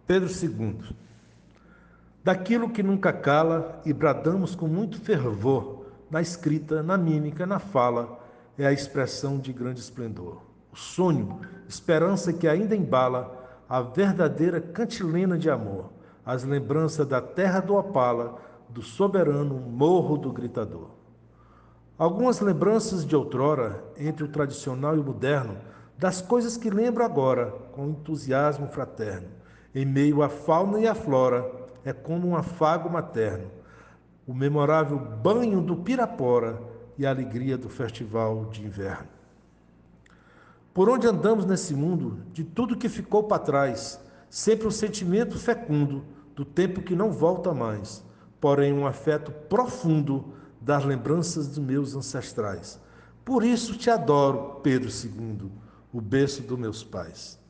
Pedro II. Daquilo que nunca cala e bradamos com muito fervor, na escrita, na mímica, na fala, é a expressão de grande esplendor. O sonho, esperança que ainda embala a verdadeira cantilena de amor, as lembranças da terra do Opala, do soberano morro do gritador. Algumas lembranças de outrora, entre o tradicional e o moderno, das coisas que lembro agora, com entusiasmo fraterno. Em meio à fauna e à flora, é como um afago materno, o memorável banho do Pirapora e a alegria do festival de inverno. Por onde andamos nesse mundo, de tudo que ficou para trás, sempre um sentimento fecundo do tempo que não volta mais, porém um afeto profundo das lembranças dos meus ancestrais. Por isso te adoro, Pedro II, o berço dos meus pais.